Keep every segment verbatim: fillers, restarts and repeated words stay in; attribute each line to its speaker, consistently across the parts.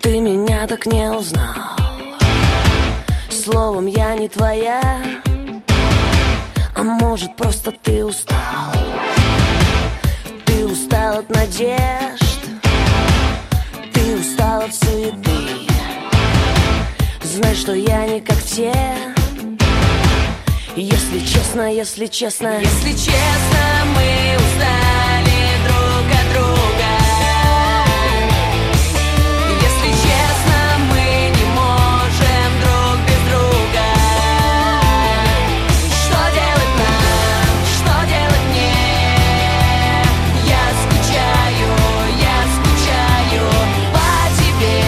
Speaker 1: Ты меня так не узнал. Словом, я не твоя. А может, просто ты устал. Ты устал от надежд. Ты устал от суеты. Знай, что я не как все. Если честно, если честно,
Speaker 2: если честно, мы устали друг от друга. Если честно, мы не можем друг без друга. Что делать нам, что делать мне? Я скучаю, я скучаю по тебе,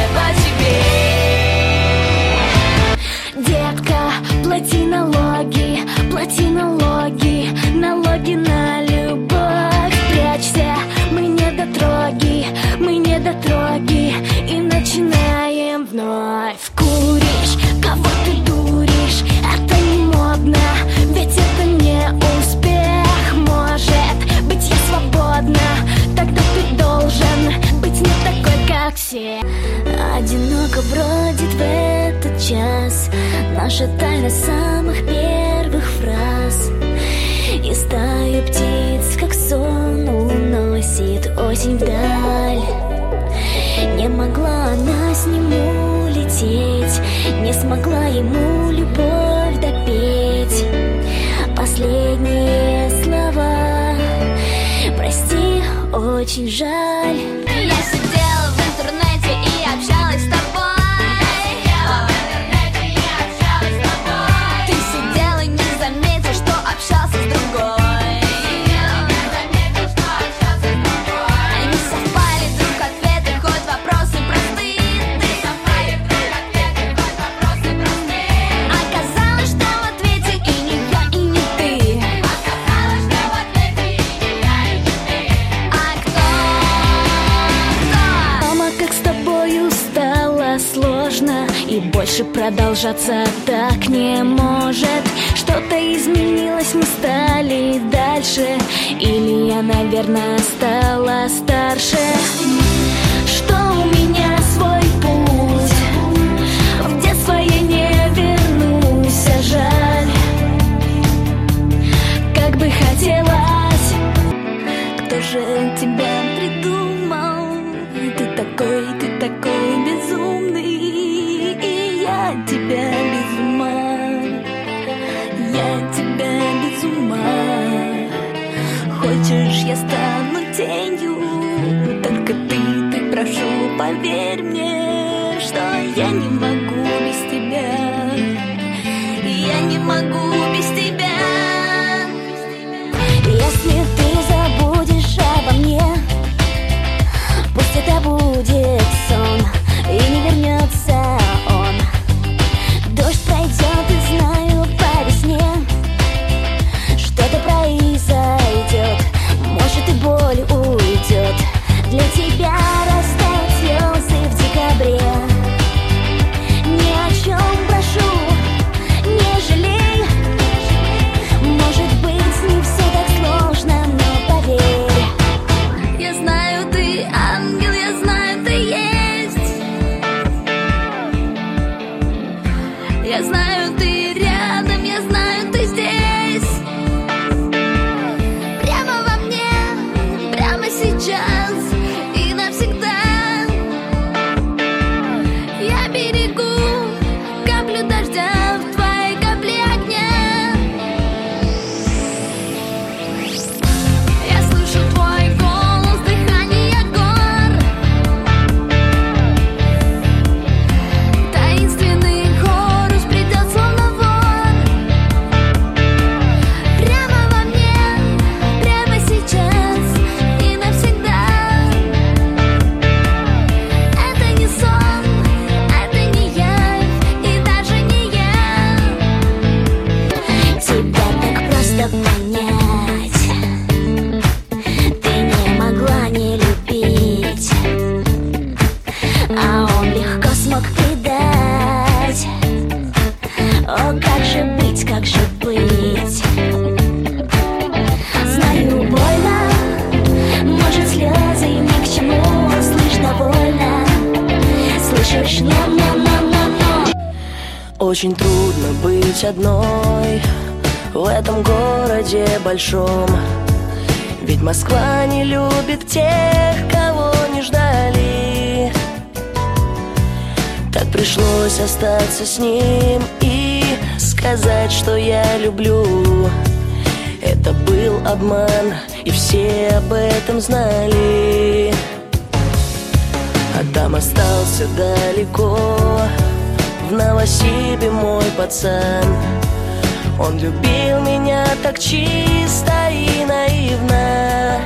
Speaker 2: по тебе.
Speaker 3: Детка, плати налоги, плати налоги, налоги на любовь. Прячься, мы недотроги, мы недотроги. И начинаем вновь. Куришь, кого ты дуришь? Это не модно, ведь это не успех. Может быть, я свободна, тогда ты должен быть не такой, как все. Одиноко бродит в этот час наша тайна самых первых фраз. И стаю птиц, как сон, уносит осень вдаль. Не могла она с ним улететь, не смогла ему любовь допеть. Последние слова, прости, очень жаль.
Speaker 4: Я сидела в интернете и общалась с тобой. Ты сидел и не заметил, что общался с другой. Не совпали друг ответы, хоть вопросы простые. Оказалось, что в ответе и не я, и не ты. А кто?
Speaker 3: Мама, как с тобою стало сложно, и больше продолжаться так не может. Что-то изменилось, мы стали дальше. Или я, наверное, стала старше. Что у меня свой путь, в детство я не вернусь, а жаль. Как бы хотелось. Кто же тебя придумал? Ты такой, ты такой безумный. И я тебя без ума, я тебя без ума. Хочешь, я стану тенью? Только ты, ты, прошу, поверь мне, что я не могу без тебя. Я не могу без тебя. Если ты забудешь обо мне, пусть это будет сон, и не вернется он. Дождь пройдет, и знаю по весне что-то произойдет. Может, и боль уйдет. Для тебя растают слезы в декабре. Ни о чем прошу, не жалей. Может быть, не все так сложно, но поверь.
Speaker 4: Я знаю, ты ангел, я знаю, ты есть. Я знаю, ты рядом, я знаю, ты здесь. Прямо во мне, прямо сейчас и навсегда. Я берегу каплю дождя в твоей капле огня. Я слышу твой голос, дыхание гор. Таинственный хорус придет словно вор. Прямо во мне, прямо сейчас и навсегда. Это не сон, это не я и даже не я.
Speaker 3: Тебя так просто понять. Ты не могла не любить, а он легко смог предать. О, как же быть, как же быть? Знаю, больно, может, слезы ни к чему. Слышь, довольно, слышу
Speaker 1: Очень трудно быть одной в этом городе большом, ведь Москва не любит тех, кого не ждали. Так пришлось остаться с ним и сказать, что я люблю. Это был обман, и все об этом знали. А там остался далеко, в Новосибе мой пацан. Он любил меня так чисто и наивно.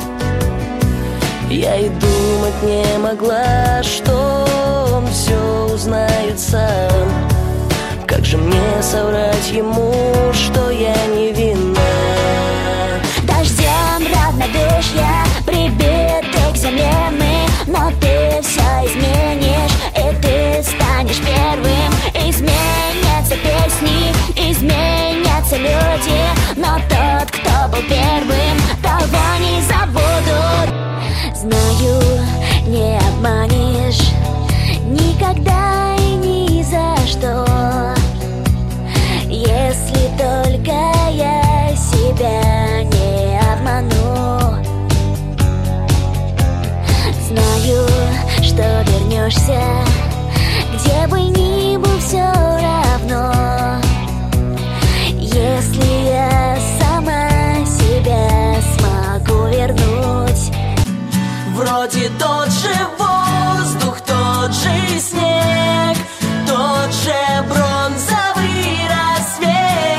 Speaker 1: Я и думать не могла, что он все узнает сам. Как же мне соврать ему, что я невинна?
Speaker 3: Дождем равнодушия прибиты к земле мы, но ты все изменишь, и ты станешь первым. Изменятся песни, изменятся люди, но тот, кто был первым, того не забудут. Знаю, не обманешь никогда и ни за что, если только я себя не обману. Знаю, что вернешься, где бы ни был, все равно, если я сама себя смогу вернуть.
Speaker 2: Вроде тот же воздух, тот же снег, тот же бронзовый рассвет.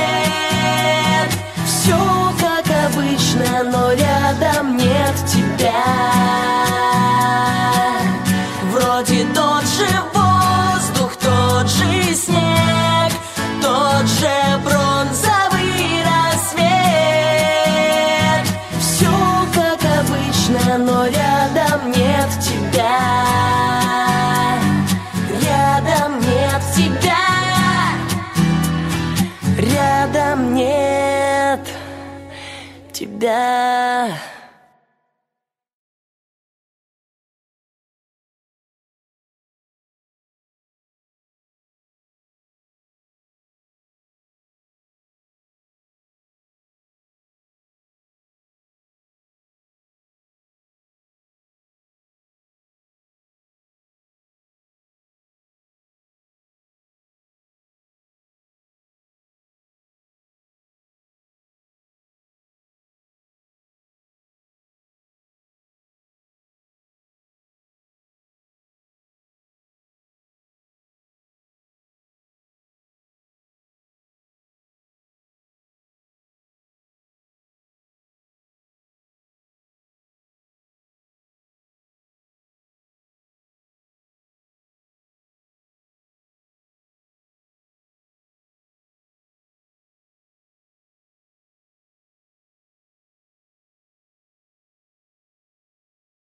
Speaker 1: Все как обычно, но рядом нет тебя.
Speaker 2: Вроде тот же воздух, тот же снег, тот же бронзовый рассвет.
Speaker 1: Все как обычно, но рядом нет тебя. Рядом нет тебя. Рядом нет тебя.